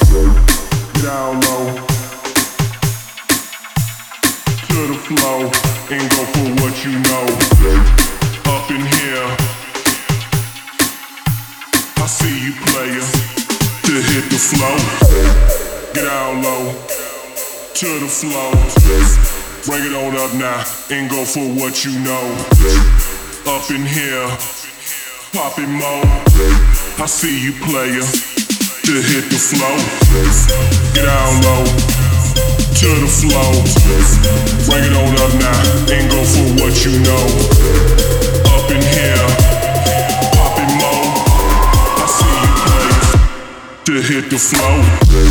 Down low to the flow and go for what you know. Up in here, I see you player. To hit the flow, get down low to the flow. Bring it on up now and go for what you know. Up in here, poppin' more. I see you player. To hit the flow, get down low to the flow. Bring it on up now and go for what you know. Up in here, poppin' more. I see you player. To hit the flow.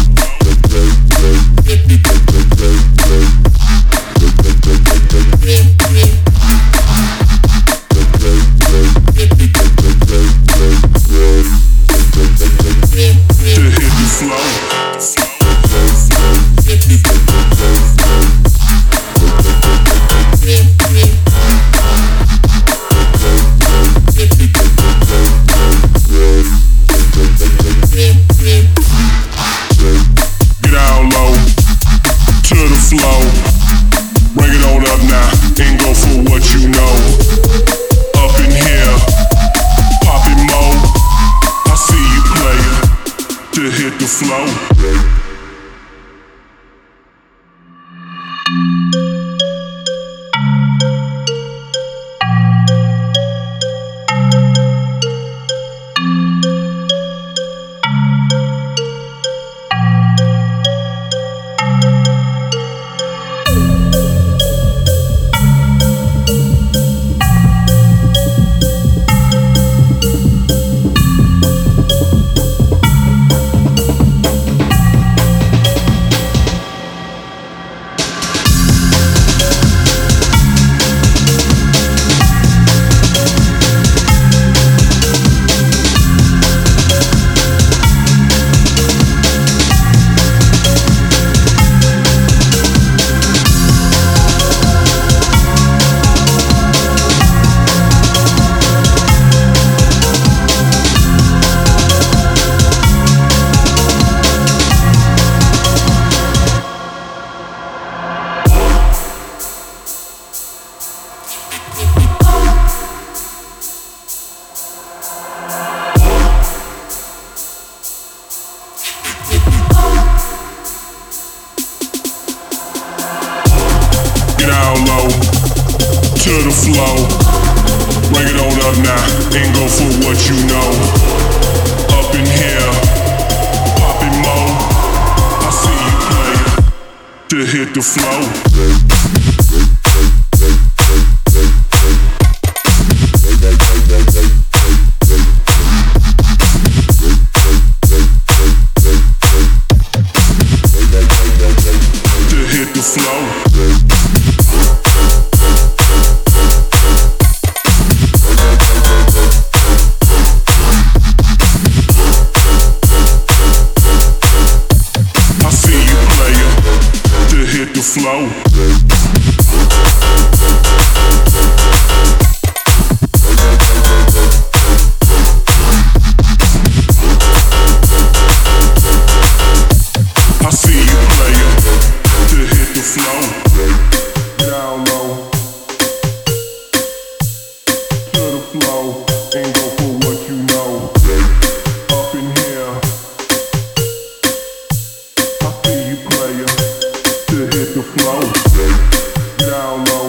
To the flow, bring it on up now and go for what you know. Up in here, poppin' more. I see you player. To hit the flow. Flow. I see you player. To hit the flow. Down low to the flow and go for what you know. Up in here, I see you player. To hit the flow, down low.